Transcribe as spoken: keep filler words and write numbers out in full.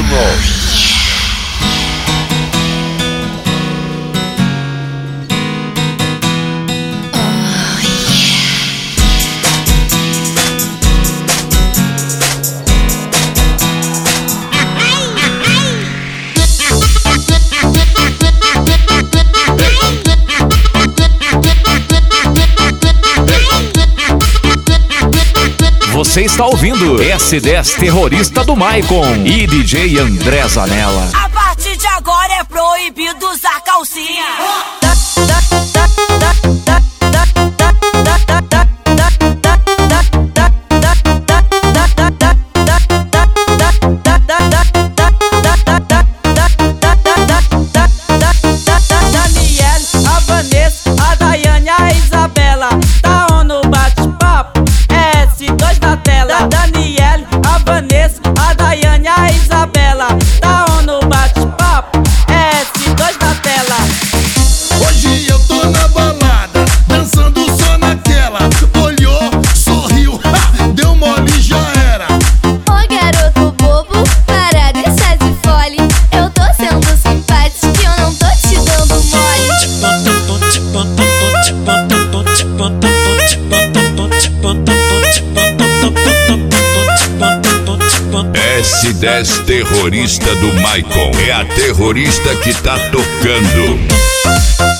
Original. Você está ouvindo S dez Terrorista do Maicon e D J André Zanella. A partir de agora é proibido usar calcinha. Daniele, a Vanessa, a Daiane, a Isabela. Tá on no bate-papo, é S dois na tela. Daniele, a Vanessa, a Daiane, a Isabela. Tá on no bate-papo, é S dois na tela. Hoje eu tô na balada, dançando só naquela. Olhou, sorriu, ha, deu mole, já era. Ô garoto bobo, para deixar de fole. Eu tô sendo simpático e eu não tô te dando mole. S dez Terrorista do Maicon. É a terrorista que tá tocando.